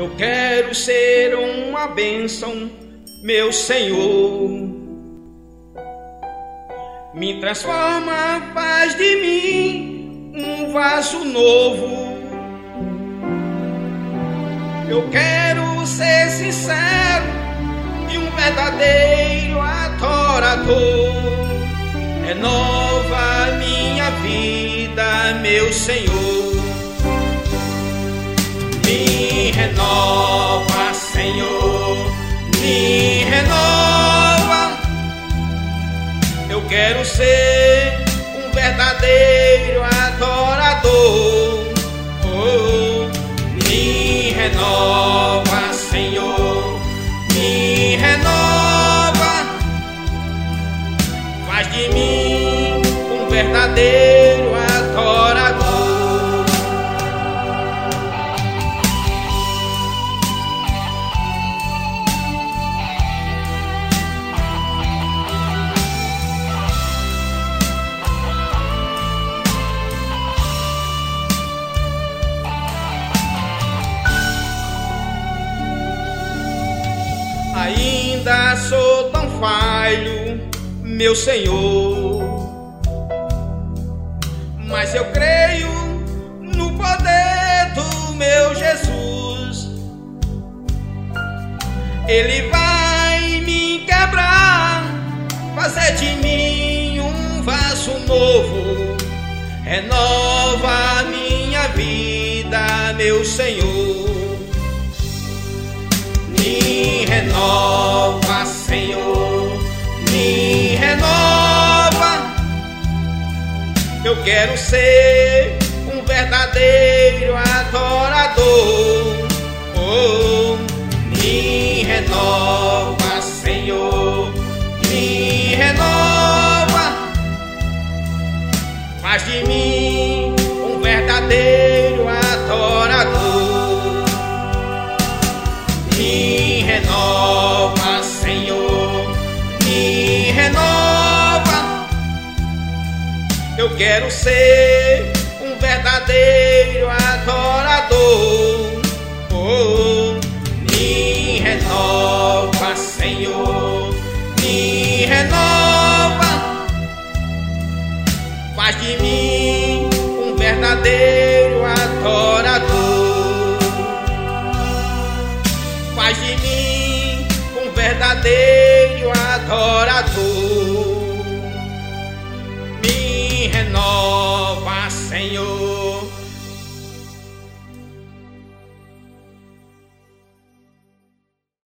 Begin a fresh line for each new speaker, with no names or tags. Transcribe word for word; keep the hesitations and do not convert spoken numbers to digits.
Eu quero ser uma bênção, meu Senhor. Me transforma, faz de mim um vaso novo. Eu quero ser sincero e um verdadeiro adorador. Renova minha vida, meu Senhor. Me renova, Senhor, me renova. Eu quero ser um verdadeiro adorador. Oh, me renova, Senhor, me renova. Faz de mim um verdadeiro adorador. Ainda sou tão falho, meu Senhor, mas eu creio no poder do meu Jesus. Ele vai me quebrar, fazer de mim um vaso novo. Renova minha vida, meu Senhor. Me renova, Senhor, me renova. Eu quero ser um verdadeiro adorador. Oh, me renova, Senhor, me renova. Faz de mim um verdadeiro adorador. Me renova, Senhor, me renova. Eu quero ser um verdadeiro adorador. Oh, me renova, Senhor, me renova. Faz de mim um verdadeiro adorador. Faz de mim um verdadeiro adorador.